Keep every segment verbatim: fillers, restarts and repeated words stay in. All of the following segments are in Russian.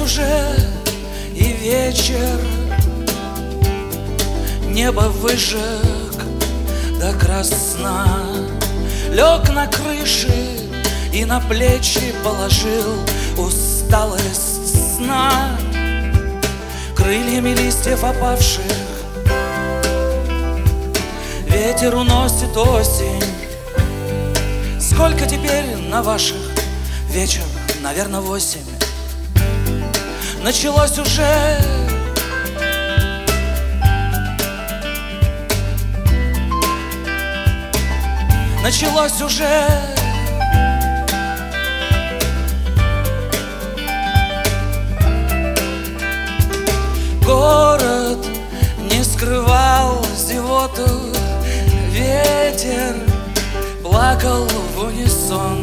уже и вечер, небо выжег до красна. Лег на крыши и на плечи положил усталость сна. Крыльями листьев опавших ветер уносит осень. Сколько теперь на ваших? Вечер, наверное, восемь. Началось уже Началось уже Город не скрывал зевоту, ветер плакал в унисон.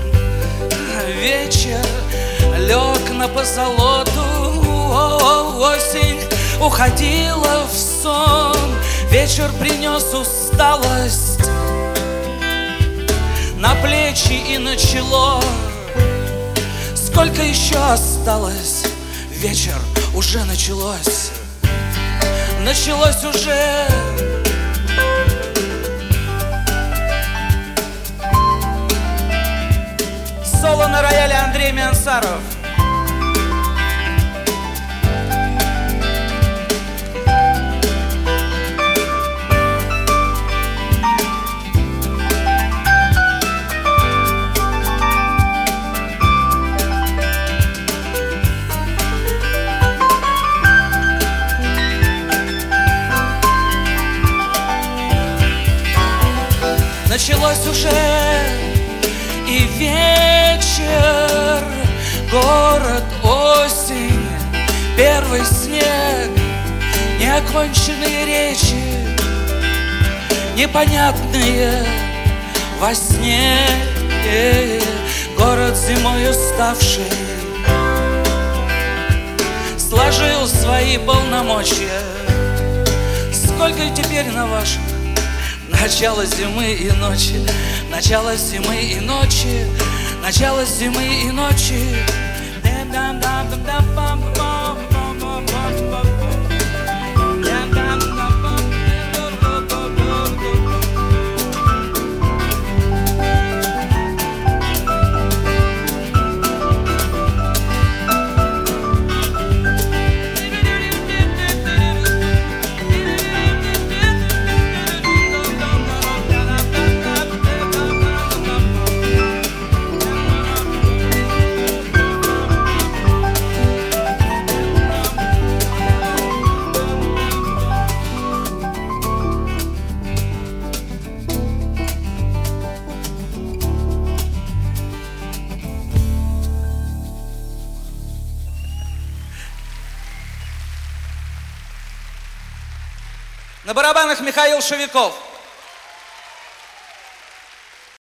Вечер лег на позолоту, осень уходила в сон. Вечер принес усталость на плечи и начало. Сколько еще осталось? Вечер уже началось. Началось уже. Соло на рояле Андрей Миансаров. Началось уже и вечер, город, осень, первый снег, неоконченные речи, непонятные во сне. Город зимой уставший сложил свои полномочия. Сколько теперь на вашем? Начало зимы и ночи, начало зимы и ночи, начало зимы и ночи. На барабанах Михаил Шевиков.